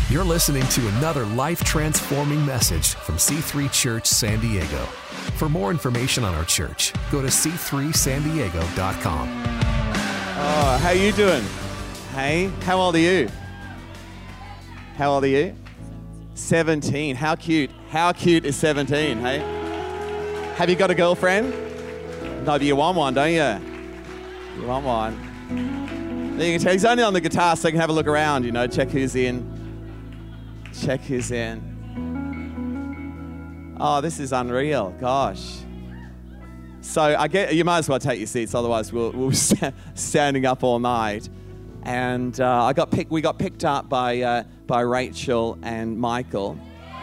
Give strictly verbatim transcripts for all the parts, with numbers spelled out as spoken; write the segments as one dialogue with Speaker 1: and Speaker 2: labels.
Speaker 1: You're listening to another life-transforming message from C three Church San Diego. For more information on our church, go to c three san diego dot com.
Speaker 2: Oh, how you doing? Hey, how old are you? How old are you? seventeen. How cute. How cute is seventeen, hey? Have you got a girlfriend? No, but you want one, don't you? You want one. You can tell he's only on the guitar so you can have a look around, you know, check who's in. Check who's in. Oh, this is unreal. Gosh. So I get you might as well take your seats, otherwise we'll, we'll be standing up all night. And uh, I got picked. We got picked up by uh, by Rachel and Michael,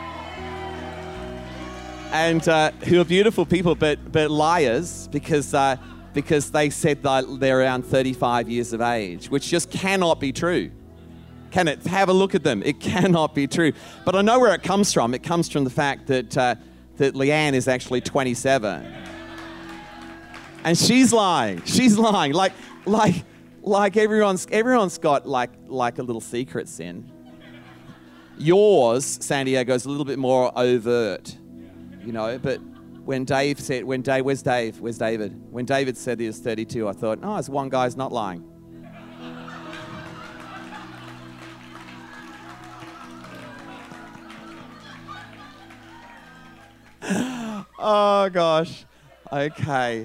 Speaker 2: and uh, who are beautiful people, but but liars because uh, because they said that they're around thirty-five years of age, which just cannot be true. Can it? Have a look at them. It cannot be true. But I know where it comes from. It comes from the fact that uh, that Leanne is actually twenty-seven, and she's lying. She's lying. Like like like everyone's everyone's got like like a little secret sin. Yours, San Diego, is a little bit more overt, you know. But when Dave said, when Dave, where's Dave? Where's David? When David said he was thirty-two, I thought, oh, it's one guy's not lying. Oh gosh. Okay.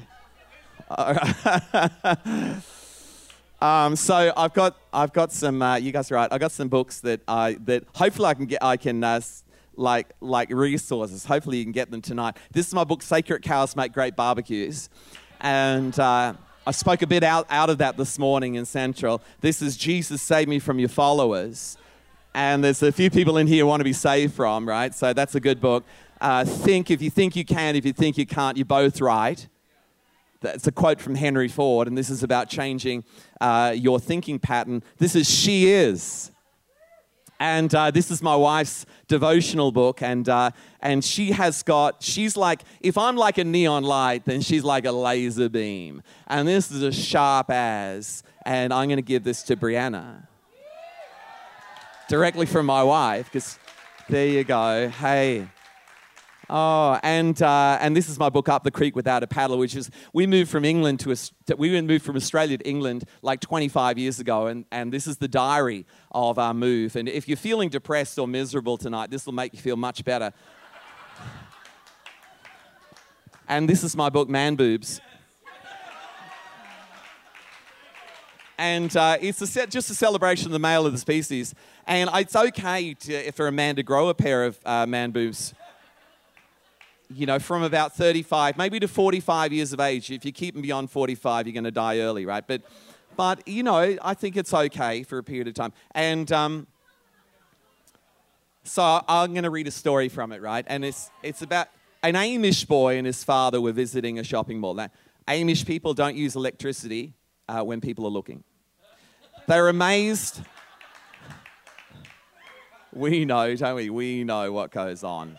Speaker 2: um, so I've got I've got some. Uh, you guys are right. I've got some books that I that hopefully I can get. I can uh, like like resources. Hopefully you can get them tonight. This is my book, Sacred Cows Make Great Barbecues, and uh, I spoke a bit out out of that this morning in Central. This is Jesus Save Me from Your Followers, and there's a few people in here who want to be saved from, right? So that's a good book. Uh, think, if you think you can, if you think you can't, you're both right. That's a quote from Henry Ford, and this is about changing uh, your thinking pattern. This is She Is. And uh, this is my wife's devotional book, and uh, and she has got, she's like, if I'm like a neon light, then she's like a laser beam. And this is as sharp as, and I'm going to give this to Brianna. Directly from my wife, because there you go. Hey. Oh, and uh, and this is my book, Up the Creek Without a Paddle, which is, we moved from England to, to we moved from Australia to England like twenty-five years ago, and, and this is the diary of our move. And if you're feeling depressed or miserable tonight, this will make you feel much better. And this is my book, Man Boobs. And uh, it's a, just a celebration of the male of the species. And it's okay to, for a man to grow a pair of uh, man boobs. You know, from about thirty-five, maybe to forty-five years of age. If you keep them beyond forty-five, you're going to die early, right? But, but you know, I think it's okay for a period of time. And um, so I'm going to read a story from it, right? And it's it's about an Amish boy and his father were visiting a shopping mall. Now, Amish people don't use electricity uh, when people are looking. They're amazed. We know, don't we? We know what goes on.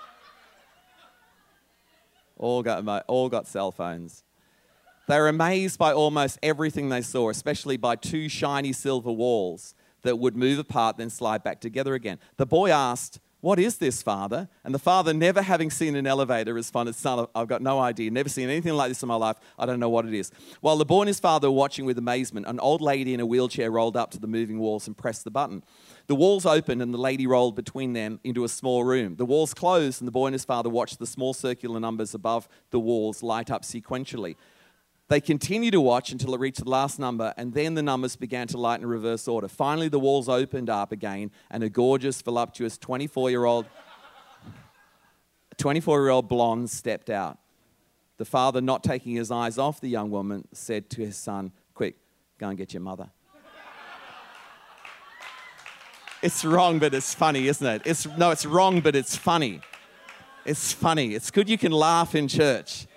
Speaker 2: All got, all got cell phones. They were amazed by almost everything they saw, especially by two shiny silver walls that would move apart, then slide back together again. The boy asked, "What is this, Father?" And the father, never having seen an elevator, responded, "Son, I've got no idea. Never seen anything like this in my life. I don't know what it is." While the boy and his father were watching with amazement, an old lady in a wheelchair rolled up to the moving walls and pressed the button. The walls opened and the lady rolled between them into a small room. The walls closed and the boy and his father watched the small circular numbers above the walls light up sequentially. They continued to watch until it reached the last number, and then the numbers began to light in reverse order. Finally, the walls opened up again, and a gorgeous, voluptuous twenty-four-year-old twenty-four-year-old blonde stepped out. The father, not taking his eyes off the young woman, said to his son, "Quick, go and get your mother." It's wrong, but it's funny, isn't it? It's no, it's wrong, but it's funny. It's funny. It's good you can laugh in church.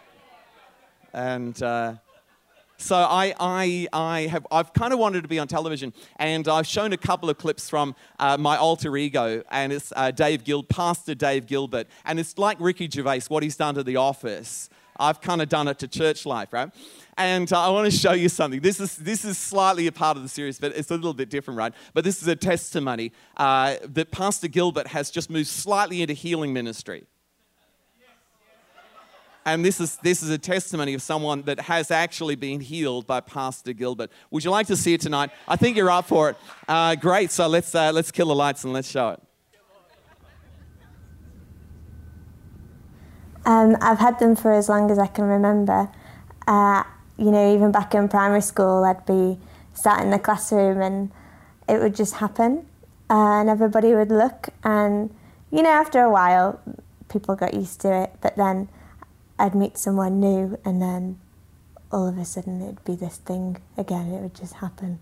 Speaker 2: And uh, so I, I, I have, I've kind of wanted to be on television, and I've shown a couple of clips from uh, my alter ego, and it's uh, Dave Gil, Pastor Dave Gilbert, and it's like Ricky Gervais, what he's done to The Office. I've kind of done it to church life, right? And uh, I want to show you something. This is this is slightly a part of the series, but it's a little bit different, right? But this is a testimony uh, that Pastor Gilbert has just moved slightly into healing ministry. And this is this is a testimony of someone that has actually been healed by Pastor Gilbert. Would you like to see it tonight? I think you're up for it. Uh, great. So let's uh, let's kill the lights and let's show it.
Speaker 3: Um, I've had them for as long as I can remember. Uh, you know, even back in primary school, I'd be sat in the classroom and it would just happen, uh, and everybody would look, and you know, after a while, people got used to it. But then I'd meet someone new, and then all of a sudden it'd be this thing again. It would just happen.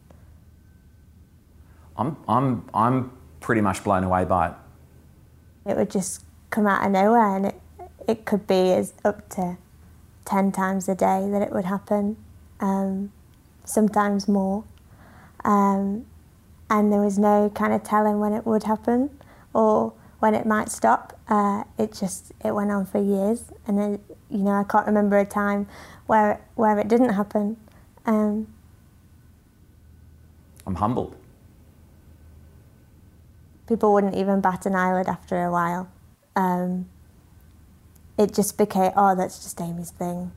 Speaker 4: I'm I'm I'm pretty much blown away by it.
Speaker 3: It would just come out of nowhere, and it it could be as up to ten times a day that it would happen, um, sometimes more. Um, and there was no kind of telling when it would happen or when it might stop. Uh, it just, it went on for years, and it, you know, I can't remember a time where where it didn't happen. Um,
Speaker 4: I'm humbled.
Speaker 3: People wouldn't even bat an eyelid after a while. Um, it just became, oh, that's just Amy's thing.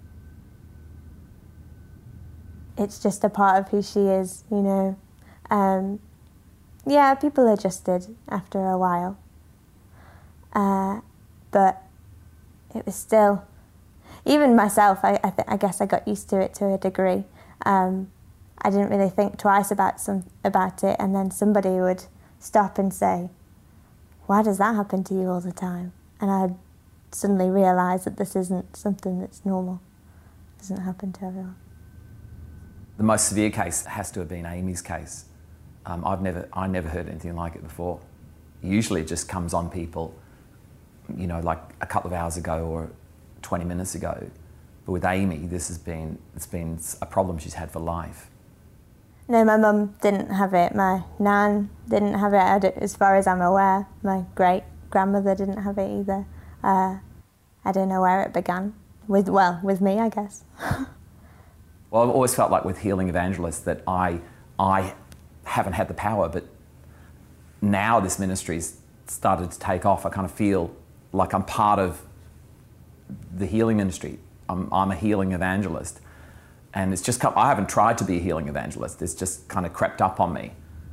Speaker 3: It's just a part of who she is, you know. Um, yeah, people adjusted after a while. Uh, but it was still, even myself, I, I, th- I guess I got used to it to a degree. Um, I didn't really think twice about some about it, and then somebody would stop and say, why does that happen to you all the time? And I'd suddenly realise that this isn't something that's normal. It doesn't happen to everyone.
Speaker 4: The most severe case has to have been Amy's case. Um, I've never, I never heard anything like it before. Usually it just comes on people, you know, like a couple of hours ago or twenty minutes ago. But with Amy, this has been, it's been a problem she's had for life.
Speaker 3: No, my mum didn't have it. My nan didn't have it, I don't, as far as I'm aware. My great-grandmother didn't have it either. Uh, I don't know where it began. With, well, with me, I guess.
Speaker 4: Well, I've always felt like with Healing Evangelists that I, I haven't had the power, but now this ministry's started to take off. I kind of feel like I'm part of the healing ministry. I'm, I'm a healing evangelist. And it's just come, I haven't tried to be a healing evangelist. It's just kind of crept up on me.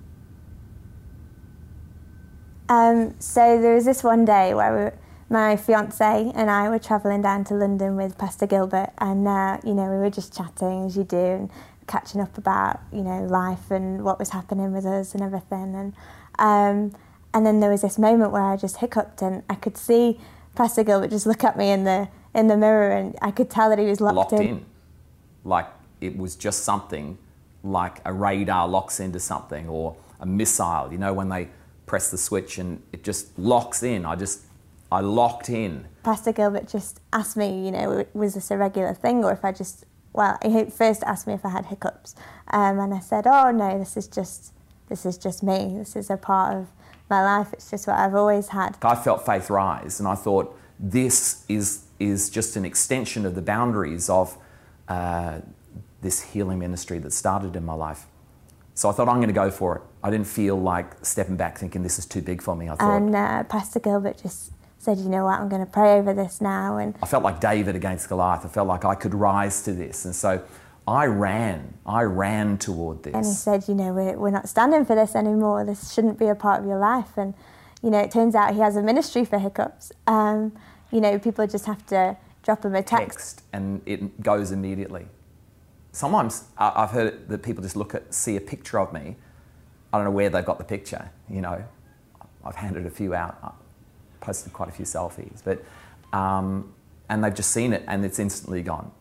Speaker 3: Um, so there was this one day where we were, my fiancé and I were travelling down to London with Pastor Gilbert, and uh, you know, we were just chatting as you do and catching up about, you know, life and what was happening with us and everything. And um, and then there was this moment where I just hiccuped, and I could see Pastor Gilbert just look at me in the in the mirror, and I could tell that he was locked,
Speaker 4: locked
Speaker 3: in.
Speaker 4: in. Like it was just something, like a radar locks into something, or a missile, you know, when they press the switch and it just locks in. I just, I locked in.
Speaker 3: Pastor Gilbert just asked me, you know, was this a regular thing, or if I just, well, he first asked me if I had hiccups, um, and I said, oh no, this is just, this is just me. This is a part of my life. It's just what I've always had.
Speaker 4: I felt faith rise, and I thought this is is just an extension of the boundaries of uh, this healing ministry that started in my life. So I thought, I'm going to go for it. I didn't feel like stepping back thinking this is too big for me. I thought,
Speaker 3: and uh, Pastor Gilbert just said, you know what, I'm going to pray over this now. And
Speaker 4: I felt like David against Goliath. I felt like I could rise to this. And so I ran. I ran toward this.
Speaker 3: And he said, you know, we're, we're not standing for this anymore. This shouldn't be a part of your life. And, you know, it turns out he has a ministry for hiccups. Um, you know, people just have to drop him a text.
Speaker 4: text and it goes immediately. Sometimes I've heard that people just look at, see a picture of me. I don't know where they've got the picture, you know. I've handed a few out. I've posted quite a few selfies. but um, and they've just seen it and it's instantly gone.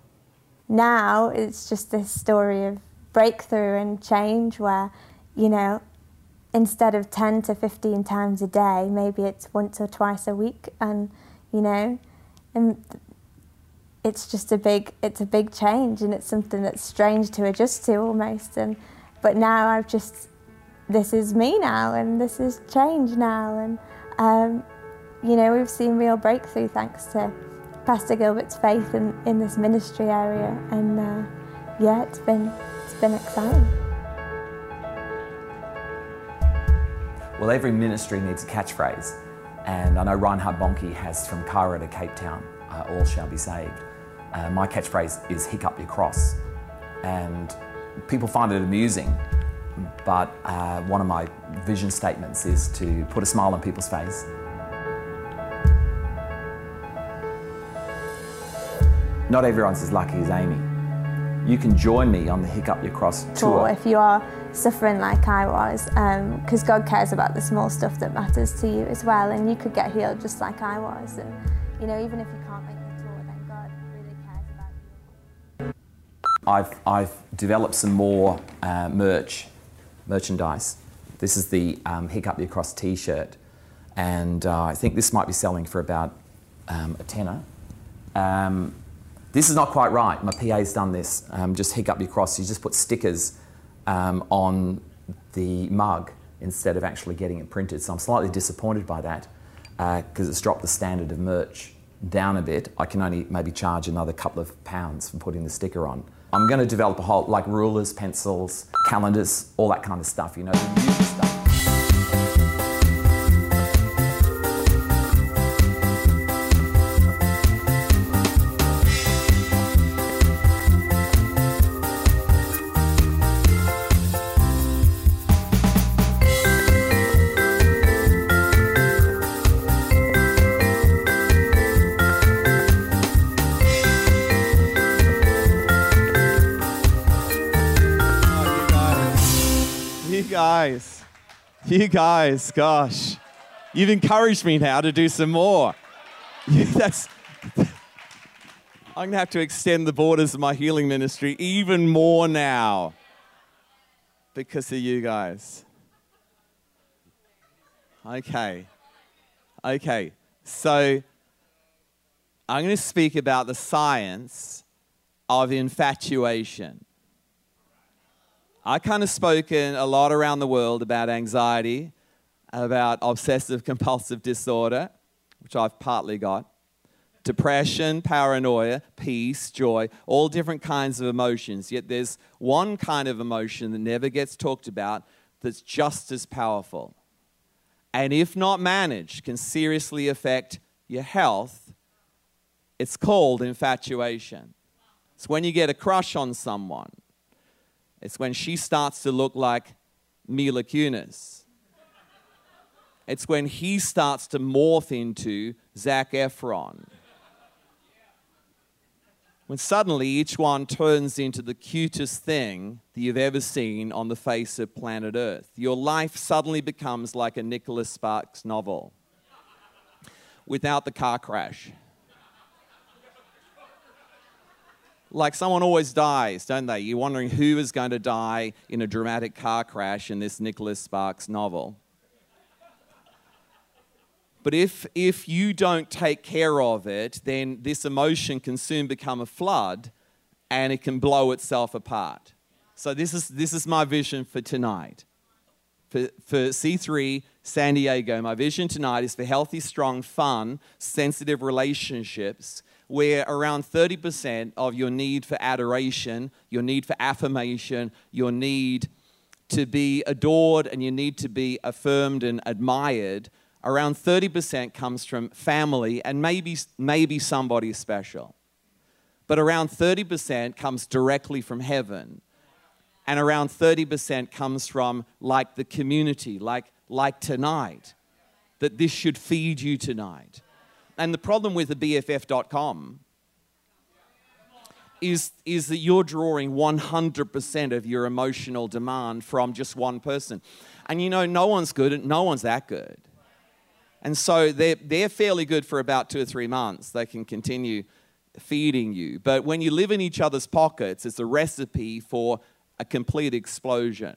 Speaker 3: Now it's just this story of breakthrough and change where, you know, instead of ten to fifteen times a day, maybe it's once or twice a week, and, you know, and it's just a big, it's a big change, and it's something that's strange to adjust to almost. And but now I've just, this is me now, and this is change now, and um, you know, we've seen real breakthrough thanks to Pastor Gilbert's faith in, in this ministry area, and uh, yeah, it's been it's been exciting.
Speaker 4: Well, every ministry needs a catchphrase, and I know Reinhard Bonnke has from Cairo to Cape Town, uh, all shall be saved. Uh, my catchphrase is "Hick up your cross," and people find it amusing, but uh, one of my vision statements is to put a smile on people's face. Not everyone's as lucky as Amy. You can join me on the Hick Up Your Cross tour.
Speaker 3: If you are suffering like I was, because um, God cares about the small stuff that matters to you as well, and you could get healed just like I was. And you know, even if you can't make the tour, then God really cares about you.
Speaker 4: I've, I've developed some more uh, merch, merchandise. This is the um, Hick Up Your Cross t-shirt, and uh, I think this might be selling for about um, a tenner. Um, This is not quite right. My P A's done this. Um, just Hick Up Your Cross. You just put stickers um, on the mug instead of actually getting it printed. So I'm slightly disappointed by that because uh, it's dropped the standard of merch down a bit. I can only maybe charge another couple of pounds for putting the sticker on. I'm going to develop a whole, like rulers, pencils, calendars, all that kind of stuff, you know, the music stuff.
Speaker 2: Guys, you guys, gosh, you've encouraged me now to do some more. Yeah, that's, I'm going to have to extend the borders of my healing ministry even more now because of you guys. Okay, okay, so I'm going to speak about the science of infatuation. I kind of spoken a lot around the world about anxiety, about obsessive compulsive disorder, which I've partly got, depression, paranoia, peace, joy, all different kinds of emotions. Yet there's one kind of emotion that never gets talked about that's just as powerful. And if not managed, can seriously affect your health. It's called infatuation. It's when you get a crush on someone. It's when she starts to look like Mila Kunis. It's when he starts to morph into Zac Efron. When suddenly each one turns into the cutest thing that you've ever seen on the face of planet Earth. Your life suddenly becomes like a Nicholas Sparks novel without the car crash. Like someone always dies, don't they? You're wondering who is going to die in a dramatic car crash in this Nicholas Sparks novel. But if, if you don't take care of it, then this emotion can soon become a flood and it can blow itself apart. So this is, this is my vision for tonight. For, for C three San Diego, my vision tonight is for healthy, strong, fun, sensitive relationships where around thirty percent of your need for adoration, your need for affirmation, your need to be adored and your need to be affirmed and admired, around thirty percent comes from family and maybe, maybe somebody special. But around thirty percent comes directly from heaven. And around thirty percent comes from like the community, like, like tonight, that this should feed you tonight. And the problem with the B F F dot com is, is that you're drawing one hundred percent of your emotional demand from just one person. And you know, no one's good, and no one's that good. And so they're, they're fairly good for about two or three months. They can continue feeding you. But when you live in each other's pockets, it's a recipe for a complete explosion.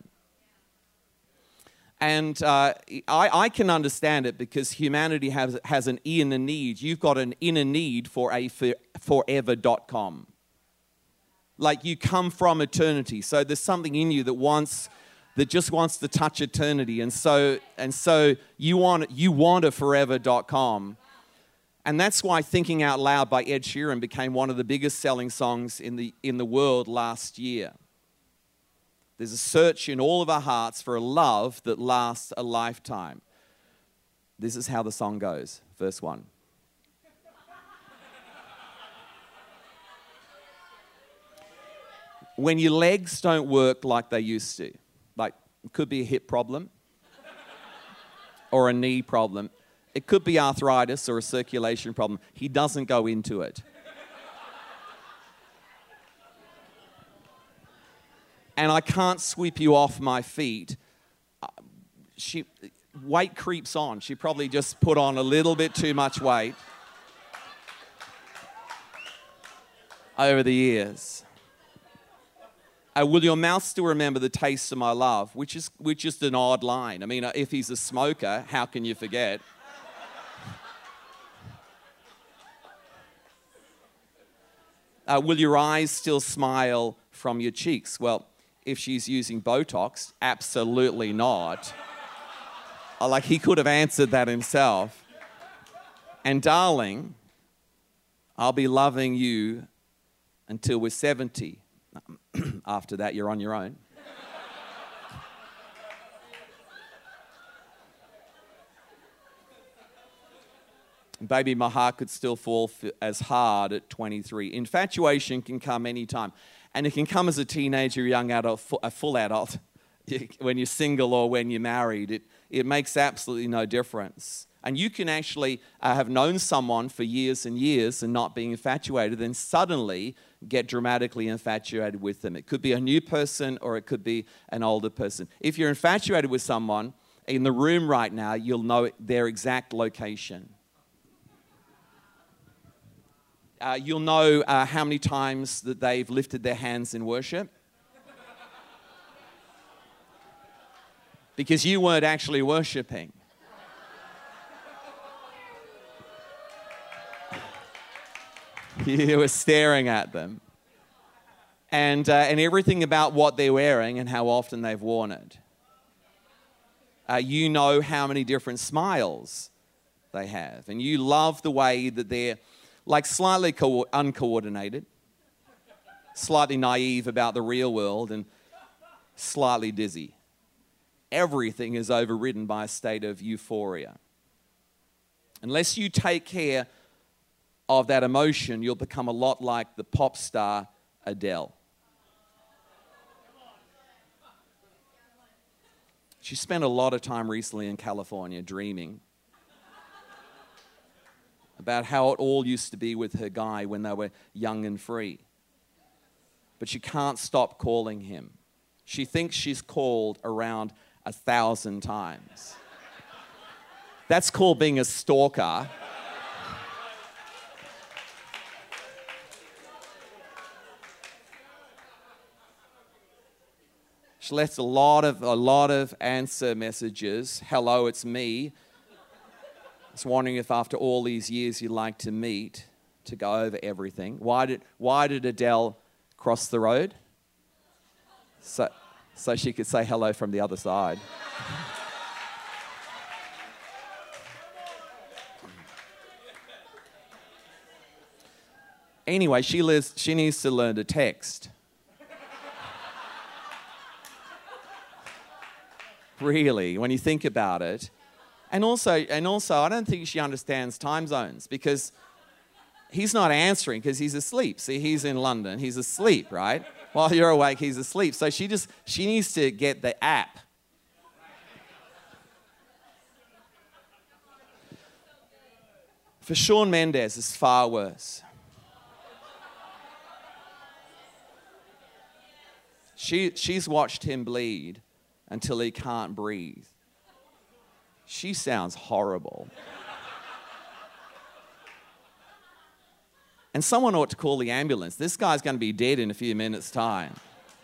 Speaker 2: And uh, I, I can understand it because humanity has, has an inner need. You've got an inner need for a forever dot com. Like you come from eternity. So there's something in you that wants, that just wants to touch eternity. And so, and so you want, you want a forever dot com. And that's why Thinking Out Loud by Ed Sheeran became one of the biggest selling songs in the, in the world last year. There's a search in all of our hearts for a love that lasts a lifetime. This is how the song goes, verse one. When your legs don't work like they used to, like it could be a hip problem or a knee problem, it could be arthritis or a circulation problem. He doesn't go into it. And I can't sweep you off my feet. Uh, she, weight creeps on. She probably just put on a little bit too much weight over the years. Uh, will your mouth still remember the taste of my love? Which is, which is an odd line. I mean, if he's a smoker, how can you forget? Uh, will your eyes still smile from your cheeks? Well, if she's using Botox, absolutely not. Uh, like he could have answered that himself. And darling, I'll be loving you until we're seventy. After that, you're on your own. Baby, my heart could still fall as hard at twenty-three. Infatuation can come anytime. And it can come as a teenager, young adult, a full adult. When you're single or when you're married, it, it makes absolutely no difference. And you can actually uh, have known someone for years and years and not being infatuated, then suddenly get dramatically infatuated with them. It could be a new person or it could be an older person. If you're infatuated with someone in the room right now, you'll know their exact location. Uh, you'll know uh, how many times that they've lifted their hands in worship. Because you weren't actually worshiping. You were staring at them. And, uh, and everything about what they're wearing and how often they've worn it. Uh, you know how many different smiles they have. And you love the way that they're like slightly co- uncoordinated, slightly naive about the real world, and slightly dizzy. Everything is overridden by a state of euphoria. Unless you take care of that emotion, you'll become a lot like the pop star Adele. She spent a lot of time recently in California dreaming about how it all used to be with her guy when they were young and free. But she can't stop calling him. She thinks she's called around a thousand times. That's called being a stalker. She left a lot of a lot of answer messages. Hello, it's me. I was wondering if after all these years you'd like to meet to go over everything. Why did why did Adele cross the road? So, so she could say hello from the other side. Anyway, she lives, she needs to learn to text. Really, when you think about it. And also, and also, I don't think she understands time zones because he's not answering because he's asleep. See, he's in London. He's asleep, right? While you're awake, he's asleep. So she just, she needs to get the app. For Shawn Mendes, it's far worse. She, she's watched him bleed until he can't breathe. She sounds horrible. And someone ought to call the ambulance. This guy's going to be dead in a few minutes' time.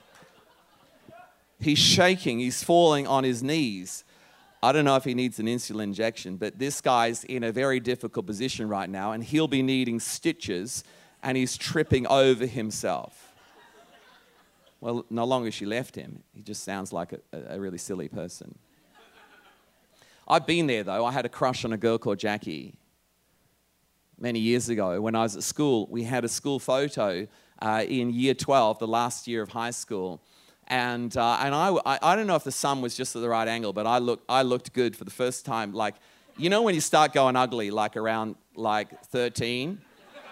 Speaker 2: He's shaking. He's falling on his knees. I don't know if he needs an insulin injection, but this guy's in a very difficult position right now, and he'll be needing stitches, and he's tripping over himself. Well, no longer she left him. He just sounds like a, a really silly person. I've been there, though. I had a crush on a girl called Jackie. many years ago when I was at school. We had a school photo uh, in year twelve, the last year of high school. And uh, and I, I I don't know if the sun was just at the right angle, but I looked I looked good for the first time. Like, you know when you start going ugly, like around like thirteen?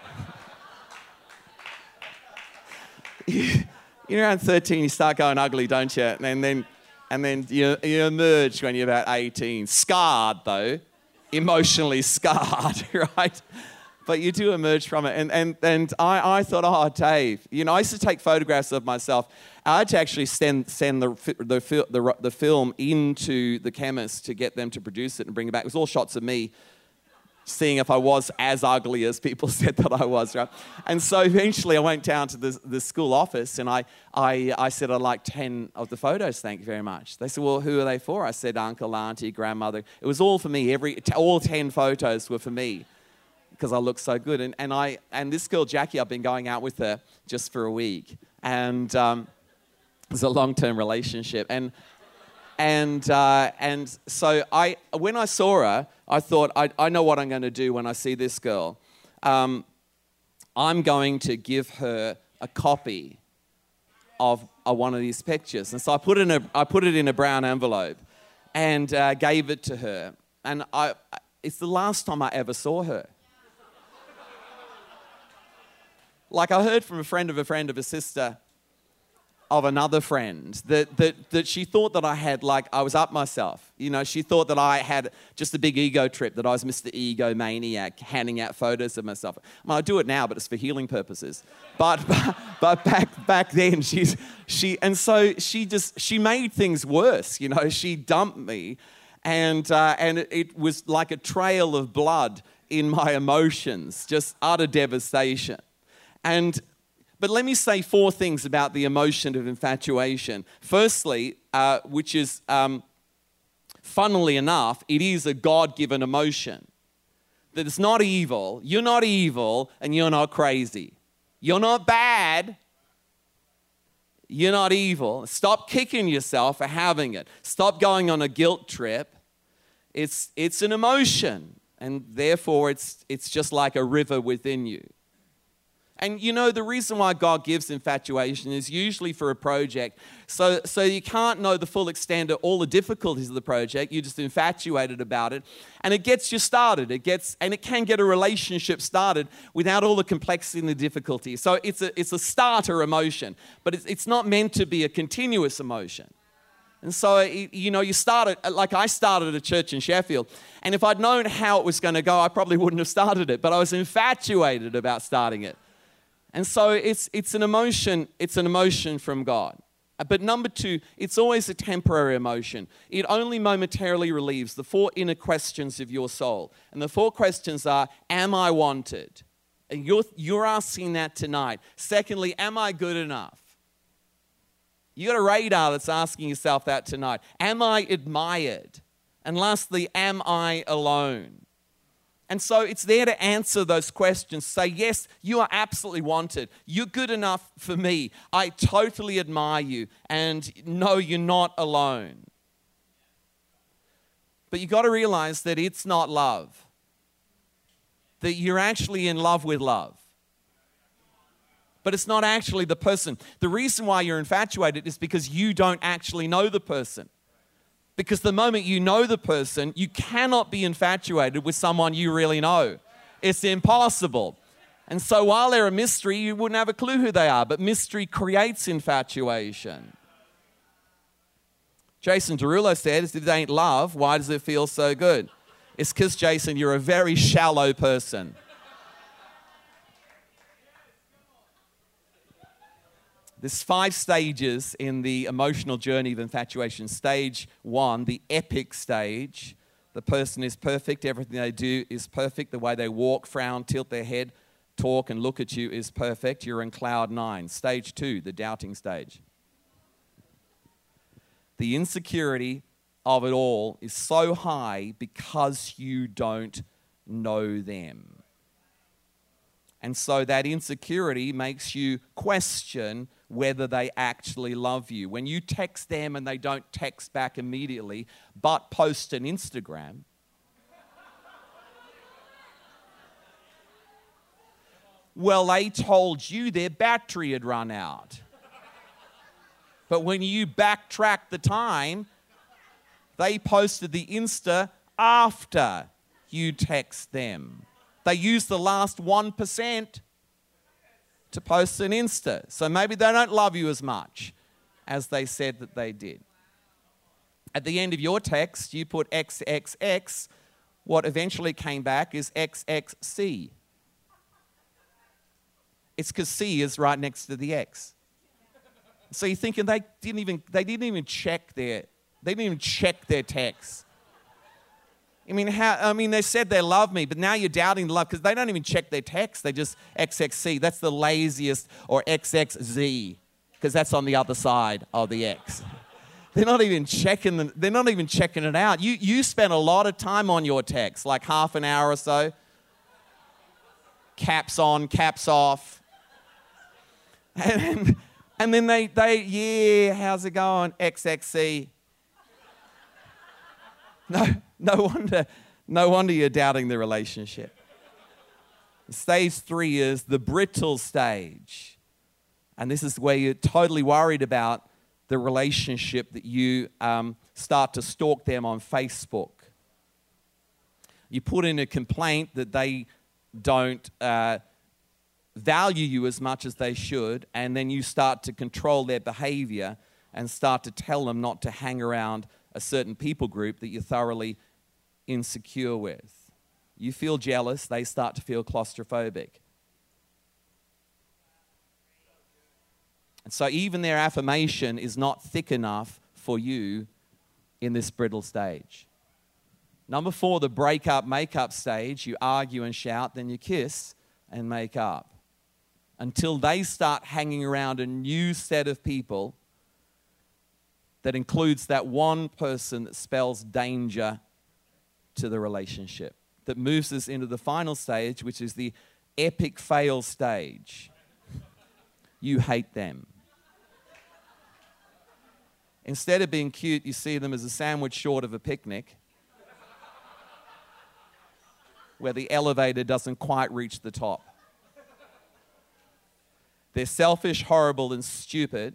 Speaker 2: You're around thirteen, you start going ugly, don't you? And then, and then you, you emerge when you're about eighteen. Scarred, though. Emotionally scarred, right? But you do emerge from it. And and, and I, I thought, oh, Dave, you know, I used to take photographs of myself. I had to actually send, send the, the, the, the film into the chemist to get them to produce it and bring it back. It was all shots of me seeing if I was as ugly as people said that I was, right? And so eventually I went down to the, the school office and I, I, I said, I'd like ten of the photos, thank you very much. They said, well, who are they for? I said, uncle, auntie, grandmother. It was all for me. Every all ten photos were for me because I looked so good. And, and, I, and this girl, Jackie, I've been going out with her just for a week. And um, it was a long-term relationship. And And uh, and so I, when I saw her, I thought, I, I know what I'm going to do when I see this girl. Um, I'm going to give her a copy of, of one of these pictures. And so I put it in a, I put it in a brown envelope and uh, gave it to her. And I, it's the last time I ever saw her. Like I heard from a friend of a friend of a sister of another friend that, that that she thought that I had, like, I was up myself. You know, she thought that I had just a big ego trip, that I was Mister Ego Maniac handing out photos of myself. I mean, I do it now, but it's for healing purposes. But but, but back back then, she's she and so she just she made things worse. You know, she dumped me, and uh, and it, it was like a trail of blood in my emotions, just utter devastation, and. But let me say four things about the emotion of infatuation. Firstly, uh, which is, um, funnily enough, it is a God-given emotion. That it's not evil. You're not evil and you're not crazy. You're not bad. You're not evil. Stop kicking yourself for having it. Stop going on a guilt trip. It's, it's an emotion, and therefore it's, it's just like a river within you. And you know, the reason why God gives infatuation is usually for a project. So, so you can't know the full extent of all the difficulties of the project. You're just infatuated about it. And it gets you started. It gets, and it can get a relationship started without all the complexity and the difficulty. So it's a, it's a starter emotion, but it's, it's not meant to be a continuous emotion. And so, you know, you started, like I started a church in Sheffield, and if I'd known how it was going to go, I probably wouldn't have started it, but I was infatuated about starting it. And so it's it's an emotion, it's an emotion from God. But number two, it's always a temporary emotion. It only momentarily relieves the four inner questions of your soul. And the four questions are, am I wanted? And you're, you're asking that tonight. Secondly, am I good enough? You got a radar that's asking yourself that tonight. Am I admired? And lastly, am I alone? And so it's there to answer those questions. Say, yes, you are absolutely wanted. You're good enough for me. I totally admire you. And no, you're not alone. But you've got to realize that it's not love. That you're actually in love with love. But it's not actually the person. The reason why you're infatuated is because you don't actually know the person. Because the moment you know the person, you cannot be infatuated with someone you really know. It's impossible. And so while they're a mystery, you wouldn't have a clue who they are. But mystery creates infatuation. Jason Derulo said, if it ain't love, why does it feel so good? It's because, Jason, you're a very shallow person. There's five stages in the emotional journey of infatuation. Stage one, the epic stage. The person is perfect. Everything they do is perfect. The way they walk, frown, tilt their head, talk, and look at you is perfect. You're in cloud nine. Stage two, the doubting stage. The insecurity of it all is so high because you don't know them. And so that insecurity makes you question whether they actually love you. When you text them and they don't text back immediately, but post an Instagram, Well, they told you their battery had run out. But when you backtrack the time, they posted the Insta after you text them. They used the last one percent to post an Insta. So maybe they don't love you as much as they said that they did. At the end of your text, you put X X X. What eventually came back is X X C. It's because C is right next to the X. So you're thinking they didn't even they didn't even check their they didn't even check their text. I mean, how? I mean, they said they love me, but now you're doubting the love because they don't even check their text. They just X X C. That's the laziest, or X X Z, because that's on the other side of the X. They're not even checking. The, they're not even checking it out. You you spend a lot of time on your text, like half an hour or so. Caps on, caps off, and. And then they, they, yeah, how's it going? X X C. No, no wonder, no wonder you're doubting the relationship. Stage three is the brittle stage. And this is where you're totally worried about the relationship that you um, start to stalk them on Facebook. You put in a complaint that they don't uh, value you as much as they should, and then you start to control their behavior and start to tell them not to hang around a certain people group that you're thoroughly insecure with. You feel jealous, they start to feel claustrophobic. And so even their affirmation is not thick enough for you in this brittle stage. Number four, the break-up, make-up stage. You argue and shout, then you kiss and make up, until they start hanging around a new set of people that includes that one person that spells danger to the relationship, that moves us into the final stage, which is the epic fail stage. You hate them. Instead of being cute, you see them as a sandwich short of a picnic, where the elevator doesn't quite reach the top. They're selfish, horrible, and stupid.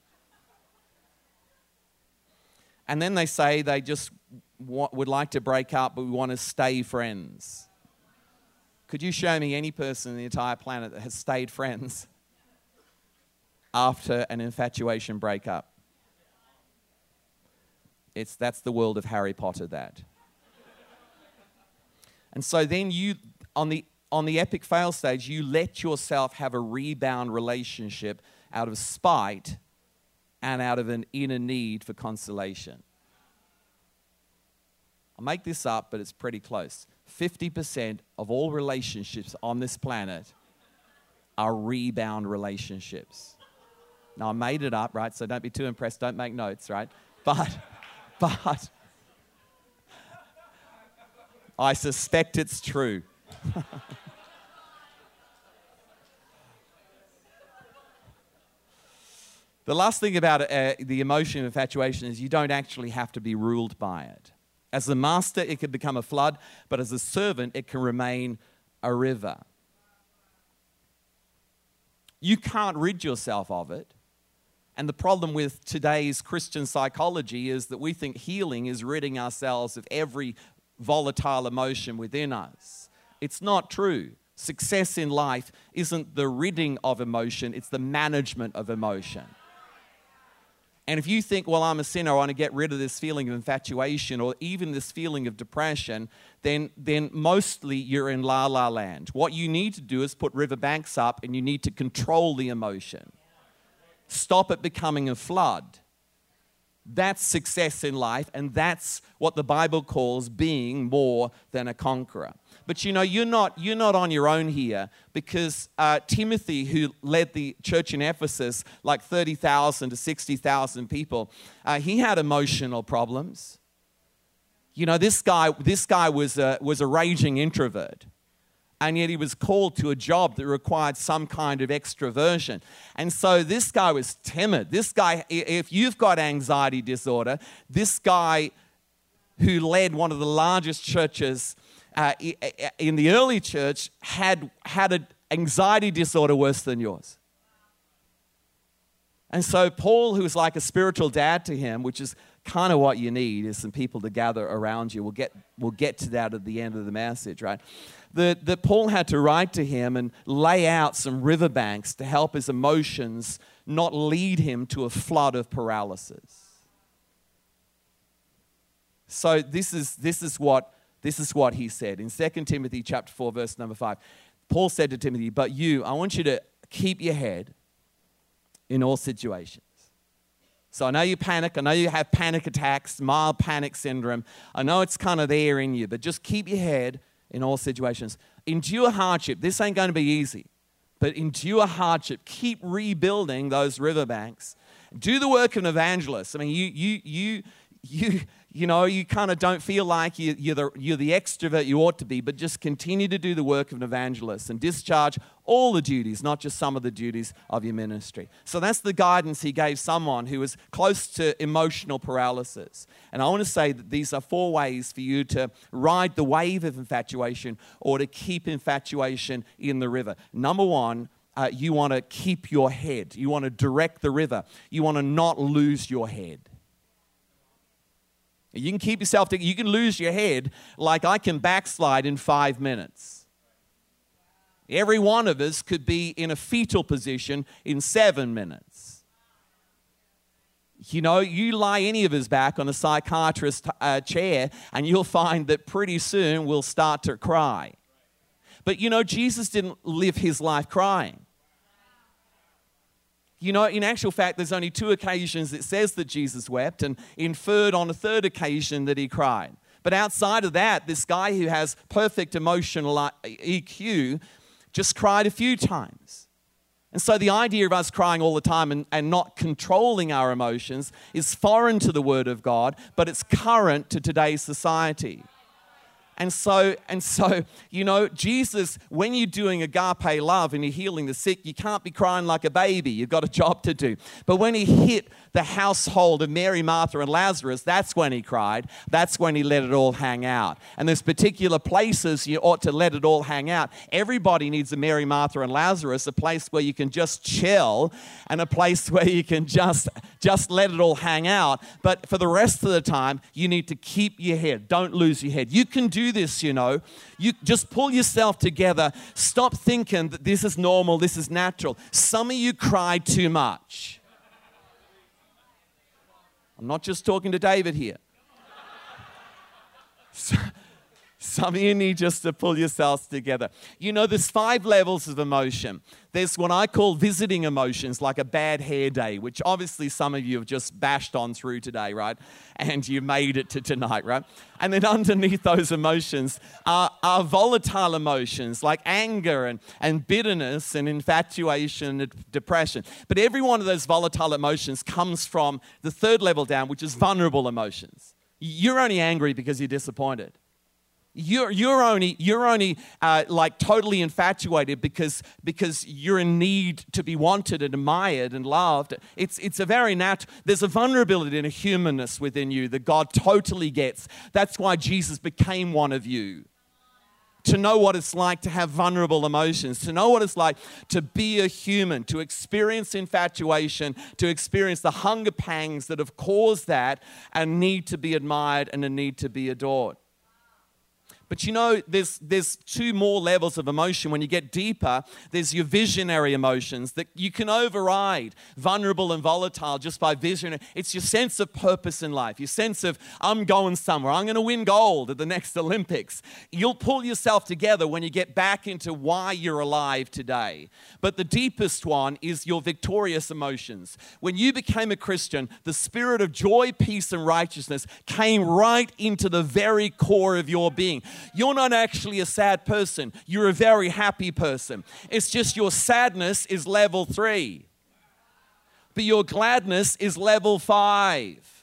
Speaker 2: And then they say they just wa- would like to break up, but we want to stay friends. Could you show me any person on the entire planet that has stayed friends after an infatuation breakup? It's, that's the world of Harry Potter, that. And so then you, on the On the epic fail stage, you let yourself have a rebound relationship out of spite and out of an inner need for consolation. I'll make this up, but it's pretty close. fifty percent of all relationships on this planet are rebound relationships. Now, I made it up, right? So don't be too impressed. Don't make notes, right? But, but, I suspect it's true. The last thing about uh, the emotion of infatuation is you don't actually have to be ruled by it. As a master, it can become a flood, but as a servant, it can remain a river. You can't rid yourself of it. And the problem with today's Christian psychology is that we think healing is ridding ourselves of every volatile emotion within us. It's not true. Success in life isn't the ridding of emotion, it's the management of emotion. And if you think, well, I'm a sinner, I want to get rid of this feeling of infatuation or even this feeling of depression, then, then mostly you're in la la land. What you need to do is put riverbanks up and you need to control the emotion. Stop it becoming a flood. That's success in life, and that's what the Bible calls being more than a conqueror. But you know, you're not, you're not on your own here, because uh, Timothy, who led the church in Ephesus, like thirty thousand to sixty thousand people, uh, he had emotional problems. You know, this guy, this guy was a, was a raging introvert. And yet he was called to a job that required some kind of extroversion. And so this guy was timid. This guy, if you've got anxiety disorder, this guy who led one of the largest churches uh, in the early church had, had a, anxiety disorder worse than yours. And so Paul, who was like a spiritual dad to him, which is kind of what you need, is some people to gather around you. We'll get, we'll get to that at the end of the message, right? That, that Paul had to write to him and lay out some riverbanks to help his emotions not lead him to a flood of paralysis. So this is, this is, what, this is what he said. In Second Timothy chapter four, verse number five, Paul said to Timothy, but you, I want you to keep your head in all situations. So I know you panic. I know you have panic attacks, mild panic syndrome. I know it's kind of there in you, but just keep your head in all situations. Endure hardship. This ain't going to be easy, but endure hardship. Keep rebuilding those riverbanks. Do the work of an evangelist. I mean, you, you, you, you, you know, you kind of don't feel like you, you're the you're the extrovert you ought to be, but just continue to do the work of an evangelist and discharge all the duties, not just some of the duties of your ministry. So that's the guidance he gave someone who was close to emotional paralysis. And I want to say that these are four ways for you to ride the wave of infatuation or to keep infatuation in the river. Number one, uh, you want to keep your head. You want to direct the river. You want to not lose your head. You can keep yourself together. You can lose your head like I can backslide in five minutes. Every one of us could be in a fetal position in seven minutes. You know, you lie any of us back on a psychiatrist's uh, chair and you'll find that pretty soon we'll start to cry. But you know, Jesus didn't live his life crying. You know, in actual fact, there's only two occasions it says that Jesus wept and inferred on a third occasion that he cried. But outside of that, this guy who has perfect emotional E Q just cried a few times. And so the idea of us crying all the time and, and not controlling our emotions is foreign to the Word of God, but it's current to today's society. And so, and so, you know, Jesus, when you're doing agape love and you're healing the sick, you can't be crying like a baby. You've got a job to do. But when he hit the household of Mary, Martha, and Lazarus, that's when he cried. That's when he let it all hang out. And there's particular places you ought to let it all hang out. Everybody needs a Mary, Martha, and Lazarus, a place where you can just chill and a place where you can just, just let it all hang out. But for the rest of the time, you need to keep your head. Don't lose your head. You can do this, you know. You just pull yourself together. Stop thinking that this is normal, this is natural. Some of you cry too much. I'm not just talking to David here. So, some of you need just to pull yourselves together. You know, there's five levels of emotion. There's what I call visiting emotions, like a bad hair day, which obviously some of you have just bashed on through today, right? And you made it to tonight, right? And then underneath those emotions are, are volatile emotions like anger and, and bitterness and infatuation and depression. But every one of those volatile emotions comes from the third level down, which is vulnerable emotions. You're only angry because you're disappointed. You're, you're only, you're only uh, like totally infatuated because, because you're in need to be wanted and admired and loved. It's, it's a very natural, there's a vulnerability and a humanness within you that God totally gets. That's why Jesus became one of you. To know what it's like to have vulnerable emotions, to know what it's like to be a human, to experience infatuation, to experience the hunger pangs that have caused that, a need to be admired and a need to be adored. But you know, there's, there's two more levels of emotion. When you get deeper, there's your visionary emotions that you can override, vulnerable and volatile, just by vision. It's your sense of purpose in life, your sense of, I'm going somewhere, I'm going to win gold at the next Olympics. You'll pull yourself together when you get back into why you're alive today. But the deepest one is your victorious emotions. When you became a Christian, the spirit of joy, peace, and righteousness came right into the very core of your being. You're not actually a sad person. You're a very happy person. It's just your sadness is level three. But your gladness is level five.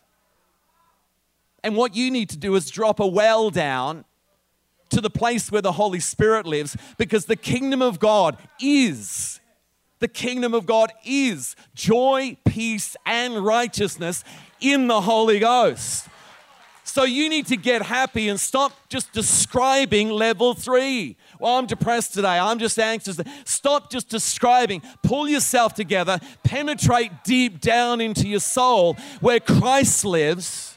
Speaker 2: And what you need to do is drop a well down to the place where the Holy Spirit lives, because the kingdom of God is, the kingdom of God is joy, peace, and righteousness in the Holy Ghost.
Speaker 5: So you need to get happy and stop just describing level three. Well, I'm depressed today. I'm just anxious. Stop just describing. Pull yourself together. Penetrate deep down into your soul where Christ lives.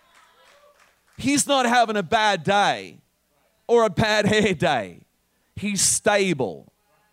Speaker 5: He's not having a bad day or a bad hair day. He's stable.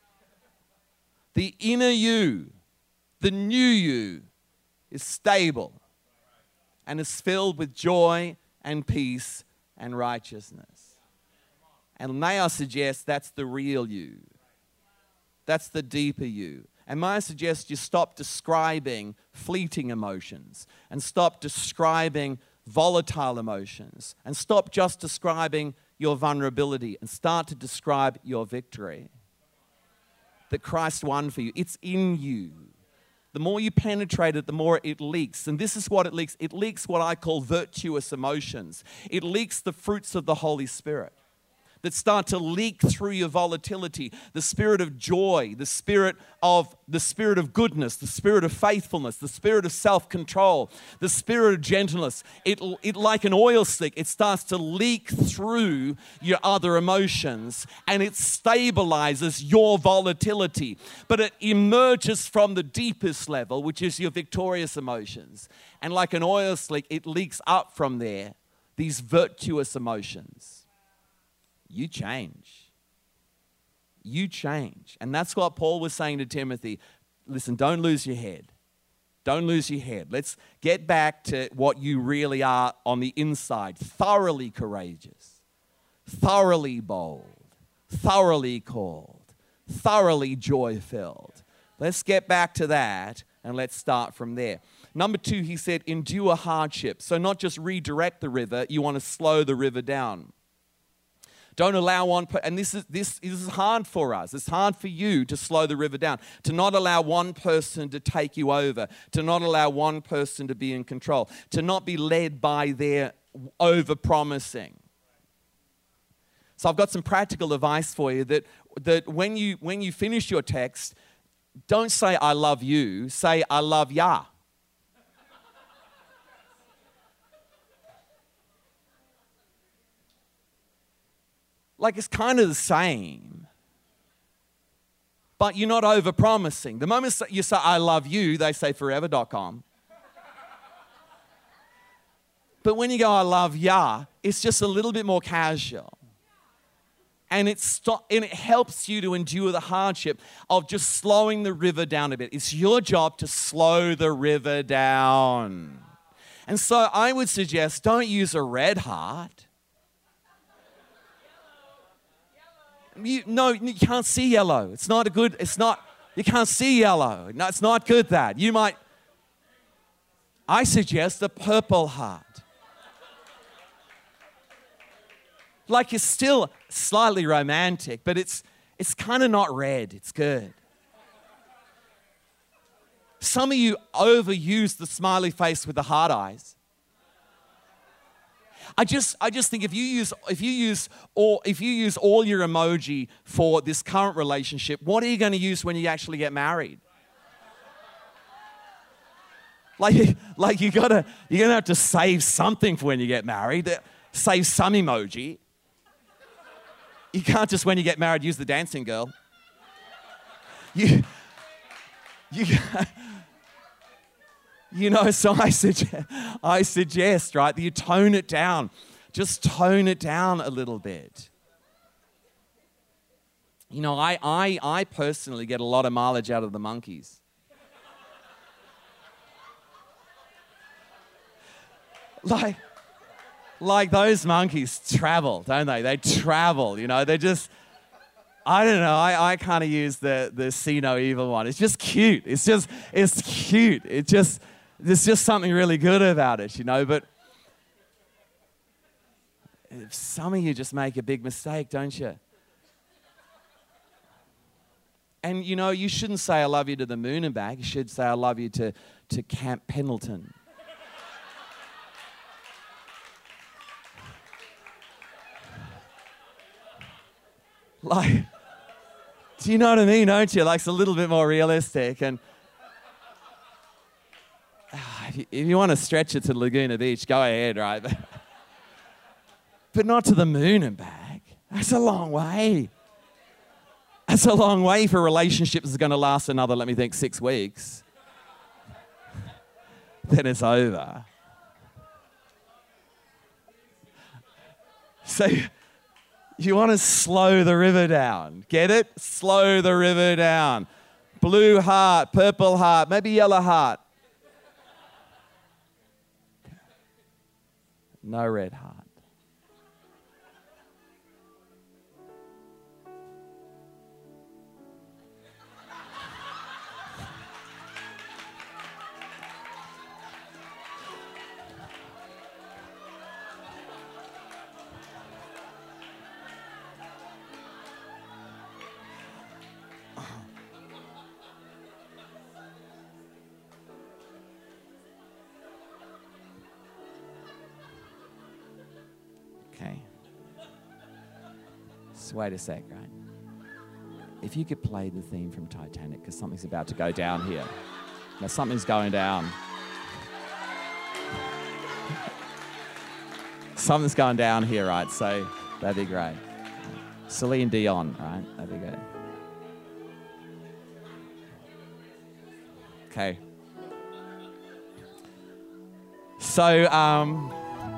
Speaker 5: The inner you, the new you, is stable and is filled with joy and peace and righteousness. And may I suggest that's the real you. That's the deeper you. And may I suggest you stop describing fleeting emotions and stop describing volatile emotions and stop just describing your vulnerability and start to describe your victory that Christ won for you. It's in you. The more you penetrate it, the more it leaks. And this is what it leaks. It leaks what I call virtuous emotions. It leaks the fruits of the Holy Spirit that start to leak through your volatility. The spirit of joy, the spirit of the spirit of goodness, the spirit of faithfulness, the spirit of self-control, the spirit of gentleness. It, it like an oil slick, it starts to leak through your other emotions and it stabilizes your volatility. But it emerges from the deepest level, which is your victorious emotions. And like an oil slick, it leaks up from there, these virtuous emotions. You change. You change. And that's what Paul was saying to Timothy. Listen, don't lose your head. Don't lose your head. Let's get back to what you really are on the inside. Thoroughly courageous, thoroughly bold, thoroughly called, thoroughly joy-filled. Let's get back to that and let's start from there. Number two, he said, endure hardship. So not just redirect the river, you want to slow the river down. Don't allow one, per- and this is, this, this is hard for us. It's hard for you to slow the river down, to not allow one person to take you over, to not allow one person to be in control, to not be led by their over-promising. So I've got some practical advice for you that, that when you, when you finish your text, don't say, I love you, say, I love ya. Like it's kind of the same, but you're not over-promising. The moment you say, I love you, they say forever dot com. But when you go, I love ya, it's just a little bit more casual. And, it's st- and it helps you to endure the hardship of just slowing the river down a bit. It's your job to slow the river down. And so I would suggest don't use a red heart. You, no, you can't see yellow. It's not a good, it's not, you can't see yellow. No, it's not good that. You might, I suggest a purple heart. Like it's still slightly romantic, but it's, it's kind of not red. It's good. Some of you overuse the smiley face with the hard eyes. I just, I just think if you use, if you use all, if you use all your emoji for this current relationship, what are you going to use when you actually get married? Like, like you gotta, you're gonna have to save something for when you get married. Save some emoji. You can't just when you get married use the dancing girl. You, you. You know, so I suggest, I suggest, right, that you tone it down. Just tone it down a little bit. You know, I, I, I personally get a lot of mileage out of the monkeys. Like, like those monkeys travel, don't they? They travel, you know, they just... I don't know. I, I kind of use the, the see no evil one. It's just cute. It's just, it's cute. It just... There's just something really good about it, you know, but some of you just make a big mistake, don't you? And, you know, you shouldn't say I love you to the moon and back. You should say I love you to, to Camp Pendleton. Like, do you know what I mean, don't you? Like, it's a little bit more realistic. And If you, if you want to stretch it to Laguna Beach, go ahead, right? but not to the moon and back. That's a long way. That's a long way for relationships that's going to last another, let me think, six weeks. Then it's over. So you want to slow the river down. Get it? Slow the river down. Blue heart, purple heart, maybe yellow heart. No red heart. Okay. So wait a sec, right? If you could play the theme from Titanic, because something's about to go down here. Now something's going down. Something's going down here, right? So that'd be great. Celine Dion, right? That'd be good. Okay. So, um...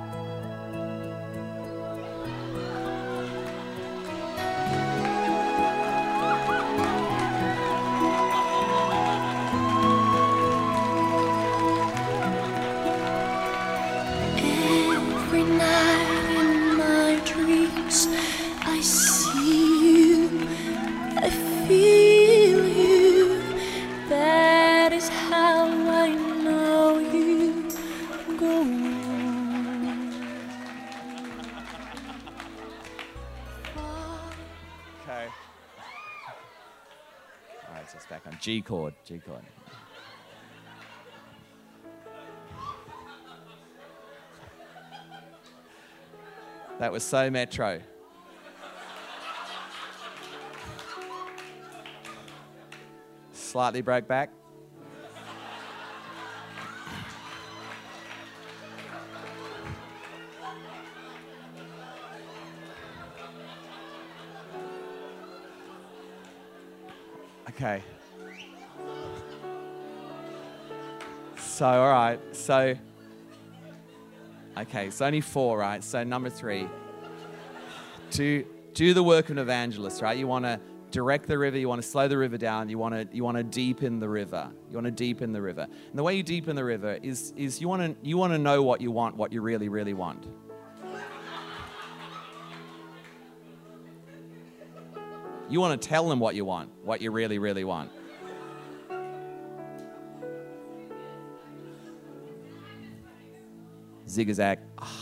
Speaker 6: every night in my dreams I see you, I feel you. That is how I know you go on.
Speaker 5: Okay. All right, so it's back on G chord, G chord. That was so Metro. Slightly broke back. Okay. So, all right. So, okay, so only four, right? So number three, to do the work of an evangelist, right? You want to direct the river, you want to slow the river down, you want to you want to deepen the river. You want to deepen the river. And the way you deepen the river is is you want to you want to know what you want, what you really really want. You want to tell them what you want, what you really really want. Zigzag.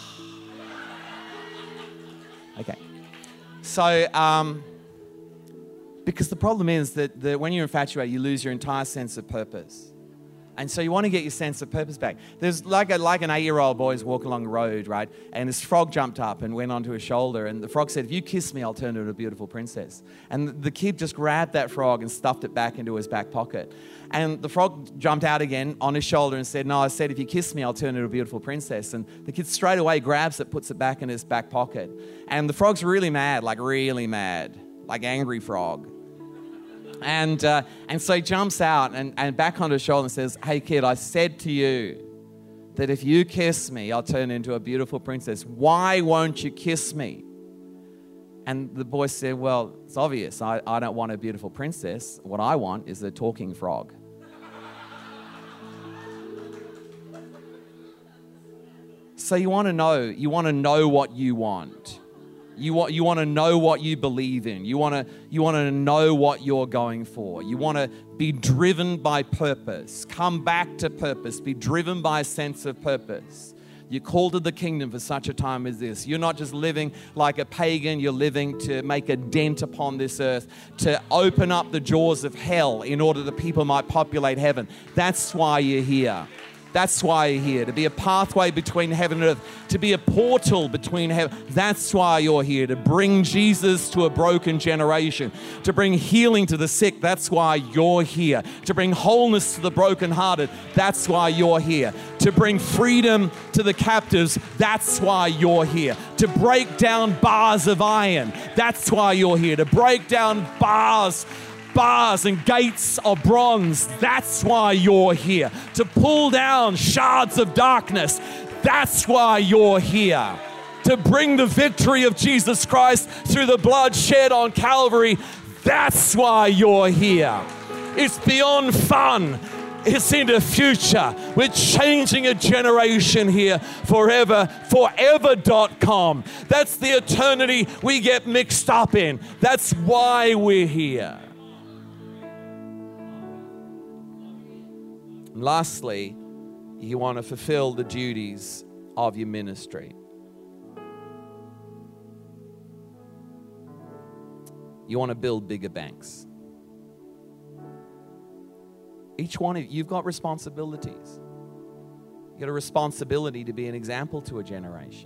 Speaker 5: Okay. So, um, because the problem is that, that when you're infatuated, you lose your entire sense of purpose. And so you want to get your sense of purpose back. There's like a, like an eight-year-old boy was walking along the road, right? And this frog jumped up and went onto his shoulder. And the frog said, if you kiss me, I'll turn into a beautiful princess. And the kid just grabbed that frog and stuffed it back into his back pocket. And the frog jumped out again on his shoulder and said, no, I said, if you kiss me, I'll turn into a beautiful princess. And the kid straight away grabs it, puts it back in his back pocket. And the frog's really mad, like really mad, like angry frog. And uh, and so he jumps out and, and back onto his shoulder and says, hey, kid, I said to you that if you kiss me, I'll turn into a beautiful princess. Why won't you kiss me? And the boy said, well, it's obvious. I, I don't want a beautiful princess. What I want is a talking frog. So you want to know, you want to know what you want. You want, you want to know what you believe in. You want to, you want to know what you're going for. You want to be driven by purpose. Come back to purpose. Be driven by a sense of purpose. You're called to the kingdom for such a time as this. You're not just living like a pagan. You're living to make a dent upon this earth, to open up the jaws of hell in order that people might populate heaven. That's why you're here. That's why you're here, to be a pathway between heaven and earth, to be a portal between heaven. That's why you're here, to bring Jesus to a broken generation, to bring healing to the sick. That's why you're here, to bring wholeness to the brokenhearted. That's why you're here, to bring freedom to the captives. That's why you're here, to break down bars of iron. That's why you're here, to break down bars Bars and gates of bronze. That's why you're here. To pull down shards of darkness. That's why you're here. To bring the victory of Jesus Christ through the blood shed on Calvary. That's why you're here. It's beyond fun. It's in the future. We're changing a generation here forever, forever dot com. That's the eternity we get mixed up in. That's why we're here. And lastly, you want to fulfill the duties of your ministry. You want to build bigger banks. Each one of you, you've got responsibilities. You've got a responsibility to be an example to a generation.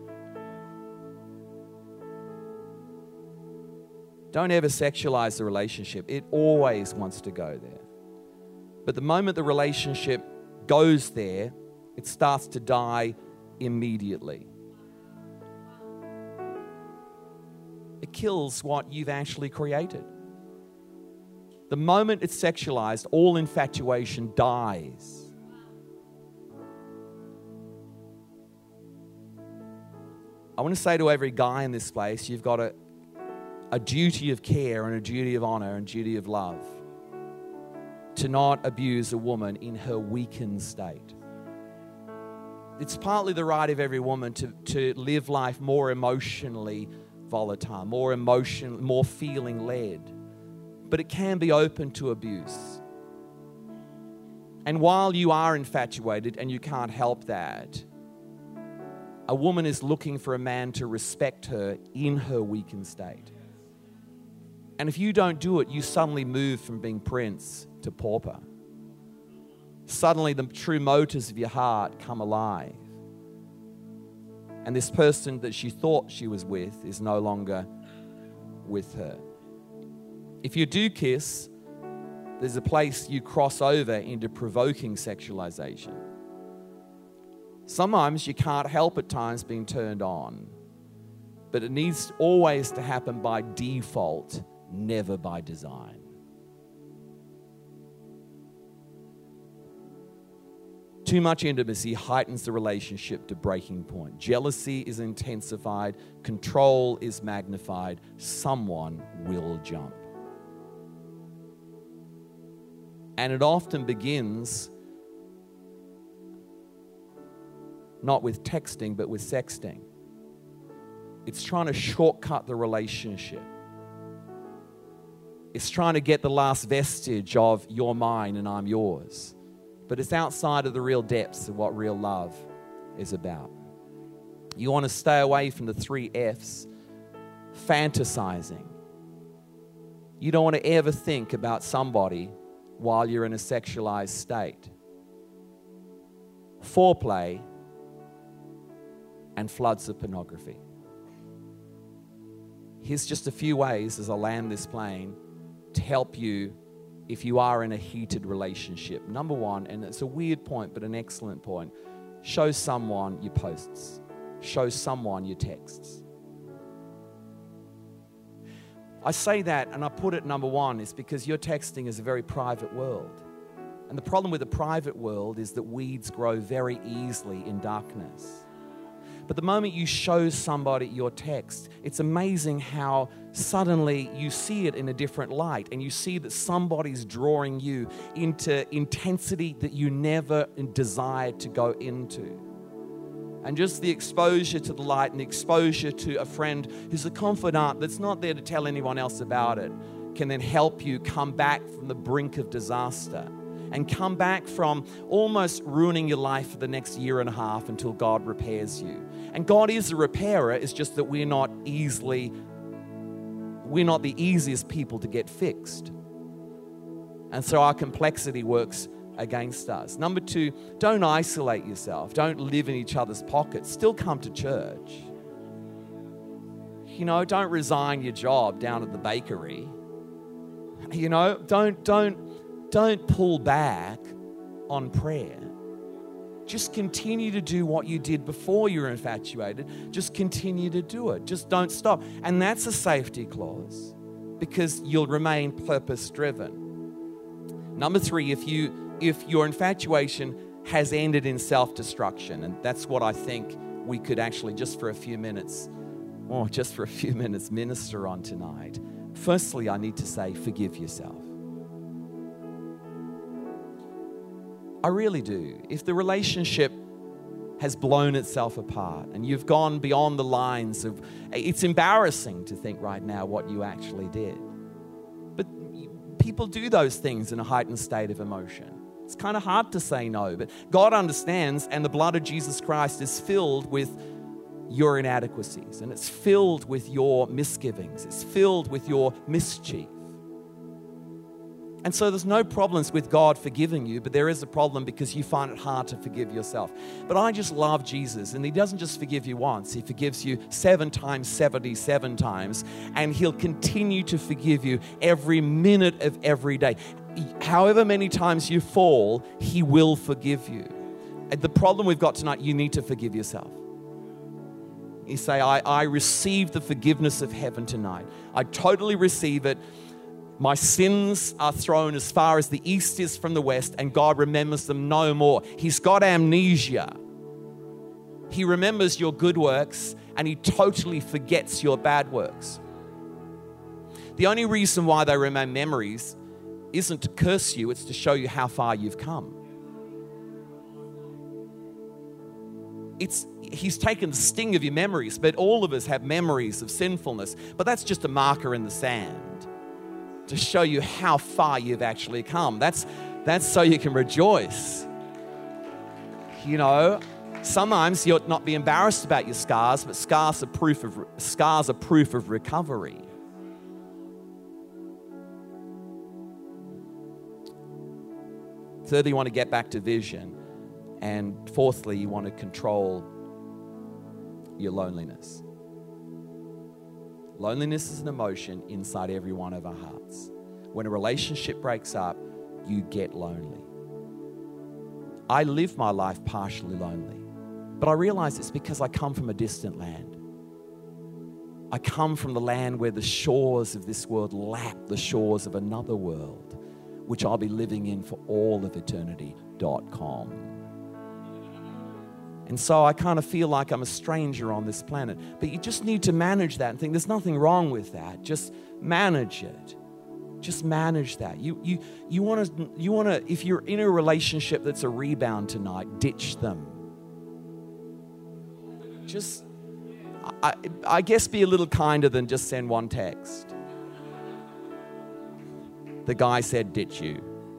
Speaker 5: Don't ever sexualize the relationship. It always wants to go there. But the moment the relationship goes there, it starts to die immediately. It kills what you've actually created. The moment it's sexualized, all infatuation dies. I want to say to every guy in this place, you've got a, a duty of care and a duty of honor and duty of love. To not abuse a woman in her weakened state. It's partly the right of every woman to, to live life more emotionally volatile, more emotion, more feeling led. But it can be open to abuse. And while you are infatuated and you can't help that, a woman is looking for a man to respect her in her weakened state. And if you don't do it, you suddenly move from being prince to pauper. Suddenly the true motives of your heart come alive. And this person that she thought she was with is no longer with her. If you do kiss, there's a place you cross over into provoking sexualization. Sometimes you can't help at times being turned on, but it needs always to happen by default, never by design. Too much intimacy heightens the relationship to breaking point. Jealousy is intensified. Control is magnified. Someone will jump. And it often begins not with texting, but with sexting. It's trying to shortcut the relationship. It's trying to get the last vestige of you're mine and I'm yours. But it's outside of the real depths of what real love is about. You want to stay away from the three F's. Fantasizing. You don't want to ever think about somebody while you're in a sexualized state. Foreplay and floods of pornography. Here's just a few ways as I land this plane to help you if you are in a heated relationship. Number one, and it's a weird point, but an excellent point, show someone your posts. Show someone your texts. I say that and I put it number one is because your texting is a very private world. And the problem with the private world is that weeds grow very easily in darkness. But the moment you show somebody your text, it's amazing how suddenly you see it in a different light and you see that somebody's drawing you into intensity that you never desired to go into. And just the exposure to the light and the exposure to a friend who's a confidant that's not there to tell anyone else about it can then help you come back from the brink of disaster and come back from almost ruining your life for the next year and a half until God repairs you. And God is a repairer, it's just that we're not easily, we're not the easiest people to get fixed. And so our complexity works against us. Number two, don't isolate yourself. Don't live in each other's pockets. Still come to church. You know, don't resign your job down at the bakery. You know, don't don't don't pull back on prayer. Just continue to do what you did before you were infatuated. Just continue to do it. Just don't stop. And that's a safety clause because you'll remain purpose-driven. Number three, if you if your infatuation has ended in self-destruction, and that's what I think we could actually just for a few minutes, or just for a few minutes minister on tonight. Firstly, I need to say, forgive yourself. I really do. If the relationship has blown itself apart and you've gone beyond the lines of, it's embarrassing to think right now what you actually did. But people do those things in a heightened state of emotion. It's kind of hard to say no, but God understands, and the blood of Jesus Christ is filled with your inadequacies, and it's filled with your misgivings. It's filled with your mischief. And so there's no problems with God forgiving you, but there is a problem because you find it hard to forgive yourself. But I just love Jesus, and he doesn't just forgive you once. He forgives you seven times, seventy-seven times, and he'll continue to forgive you every minute of every day. However many times you fall, he will forgive you. And the problem we've got tonight, you need to forgive yourself. You say, I, I receive the forgiveness of heaven tonight. I totally receive it. My sins are thrown as far as the east is from the west, and God remembers them no more. He's got amnesia. He remembers your good works, and he totally forgets your bad works. The only reason why they remain memories isn't to curse you, it's to show you how far you've come. It's He's taken the sting of your memories, but all of us have memories of sinfulness. But that's just a marker in the sand to show you how far you've actually come. That's, that's so you can rejoice. You know, sometimes you'll not be embarrassed about your scars, but scars are proof of, scars are proof of recovery. Thirdly, you want to get back to vision. And fourthly, you want to control your loneliness. Loneliness is an emotion inside every one of our hearts. When a relationship breaks up, you get lonely. I live my life partially lonely, but I realize it's because I come from a distant land. I come from the land where the shores of this world lap the shores of another world, which I'll be living in for all of eternity dot com. And so I kind of feel like I'm a stranger on this planet. But you just need to manage that and think there's nothing wrong with that. Just manage it. Just manage that. You you you want to you want to if you're in a relationship that's a rebound tonight, ditch them. Just I I guess be a little kinder than just send one text. The guy said ditch you.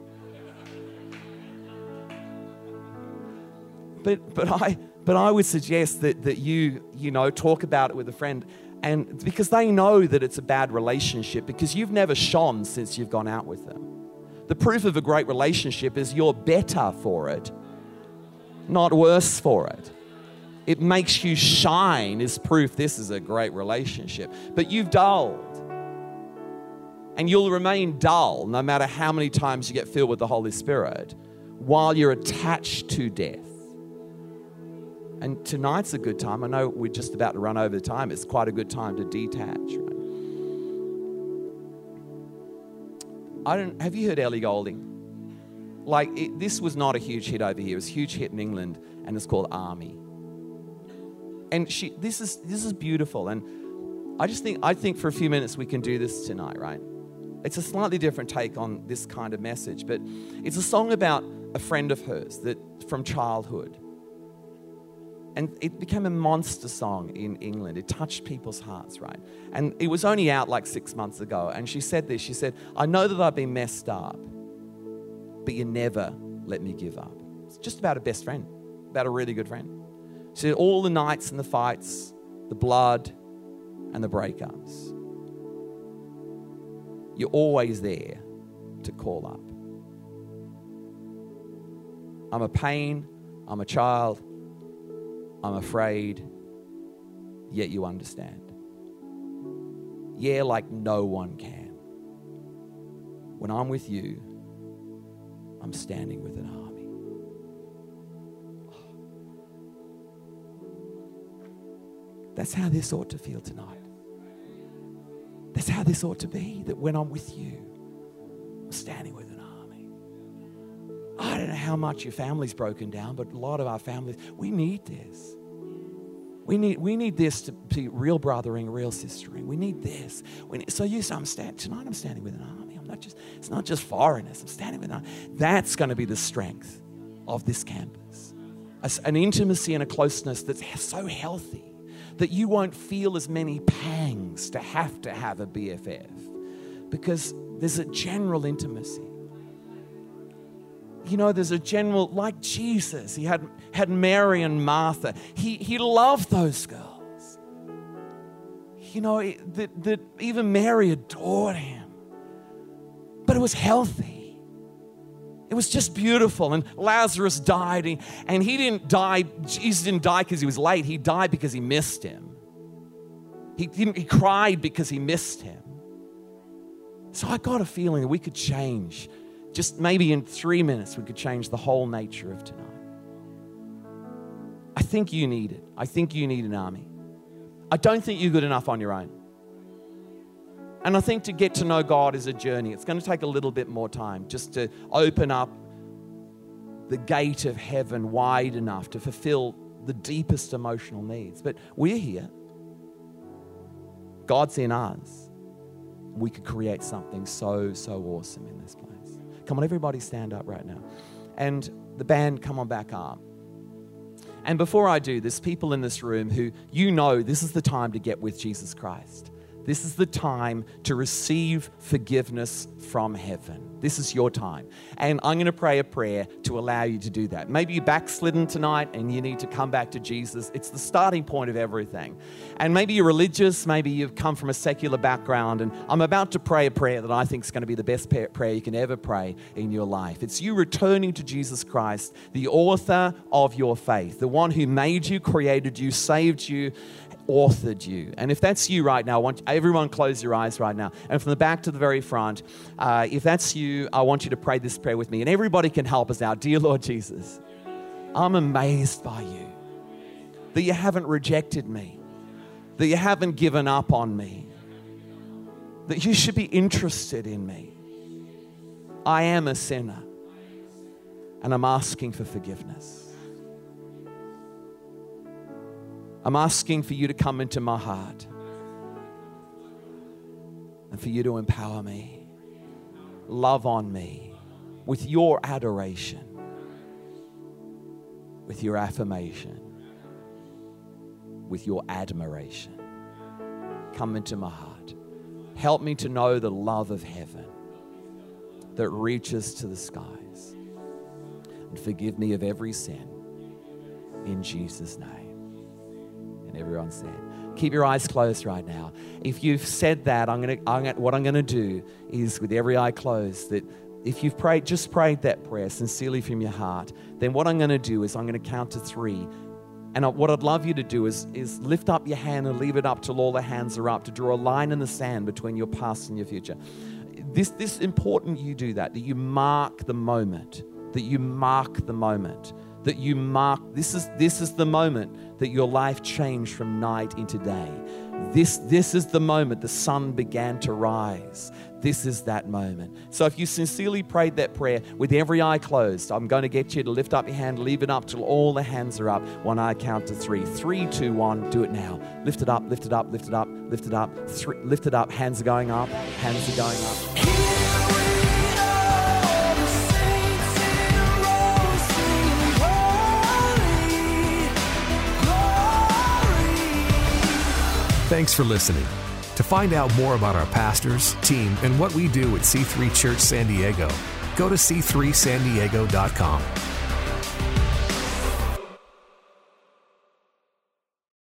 Speaker 5: But but I but I would suggest that that you you know talk about it with a friend, and because they know that it's a bad relationship because you've never shone since you've gone out with them. The proof of a great relationship is you're better for it, not worse for it. It makes you shine is proof this is a great relationship. But you've dulled. And you'll remain dull no matter how many times you get filled with the Holy Spirit while you're attached to death. And tonight's a good time. I know we're just about to run over the time. It's quite a good time to detach. Right? I don't. Have you heard Ellie Goulding? Like it, this was not a huge hit over here. It was a huge hit in England, and it's called Army. And she. This is this is beautiful. And I just think I think for a few minutes we can do this tonight, right? It's a slightly different take on this kind of message, but it's a song about a friend of hers that from childhood. And it became a monster song in England. It touched people's hearts, right? And it was only out like six months ago. And she said this, she said, I know that I've been messed up, but you never let me give up. It's just about a best friend, about a really good friend. She said, all the nights and the fights, the blood and the breakups, you're always there to call up.
Speaker 2: I'm a pain, I'm a child, I'm afraid, yet you understand. Yeah, like no one can. When I'm with you, I'm standing with an army. That's how this ought to feel tonight. That's how this ought to be, that when I'm with you, I'm standing with an army. I don't know how much your family's broken down, but a lot of our families, we need this. We need we need this to be real brothering, real sistering. We need this. We need, so you say, I'm stand, tonight I'm standing with an army. I'm not just, it's not just foreigners. I'm standing with an army. That's going to be the strength of this campus. An intimacy and a closeness that's so healthy that you won't feel as many pangs to have to have a B F F, because there's a general intimacy. You know, there's a general, like Jesus, he had, had Mary and Martha. He, he loved those girls. You know, that, that even Mary adored him. But it was healthy. It was just beautiful. And Lazarus died, and he didn't die, Jesus didn't die because he was late. He died because he missed him. He, didn't, he cried because he missed him. So I got a feeling that we could change. Just maybe in three minutes, we could change the whole nature of tonight. I think you need it. I think you need an army. I don't think you're good enough on your own. And I think to get to know God is a journey. It's going to take a little bit more time just to open up the gate of heaven wide enough to fulfill the deepest emotional needs. But we're here. God's in us. We could create something so, so awesome in this place. Come on, everybody stand up right now. And the band, come on back up. And before I do, there's people in this room who, you know, this is the time to get with Jesus Christ. This is the time to receive forgiveness from heaven. This is your time. And I'm going to pray a prayer to allow you to do that. Maybe you're backslidden tonight and you need to come back to Jesus. It's the starting point of everything. And maybe you're religious. Maybe you've come from a secular background. And I'm about to pray a prayer that I think is going to be the best prayer you can ever pray in your life. It's you returning to Jesus Christ, the author of your faith, the one who made you, created you, saved you, authored you. And if that's you right now, I want everyone close your eyes right now. And from the back to the very front, uh, if that's you, I want you to pray this prayer with me. And everybody can help us out. Dear Lord Jesus, I'm amazed by you, that you haven't rejected me, that you haven't given up on me, that you should be interested in me. I am a sinner, and I'm asking for forgiveness. I'm asking for you to come into my heart and for you to empower me, love on me with your adoration, with your affirmation, with your admiration. Come into my heart. Help me to know the love of heaven that reaches to the skies. And forgive me of every sin in Jesus' name. And everyone said, keep your eyes closed right now. If you've said that, I'm gonna, I'm gonna, what I'm going to do is, with every eye closed, that if you've prayed, just prayed that prayer sincerely from your heart, then what I'm going to do is I'm going to count to three. And what I'd love you to do is, is lift up your hand and leave it up till all the hands are up, to draw a line in the sand between your past and your future. This, this is important you do that, that you mark the moment, that you mark the moment. That you mark, this is this is the moment that your life changed from night into day. This, this is the moment the sun began to rise. This is that moment. So if you sincerely prayed that prayer with every eye closed, I'm going to get you to lift up your hand, leave it up till all the hands are up. When I count to three. Three, two, one, do it now. Lift it up, lift it up, lift it up, lift it up. Three, lift it up, hands are going up, hands are going up.
Speaker 1: Thanks for listening. To find out more about our pastors, team, and what we do at C three Church San Diego, go to c three san diego dot com.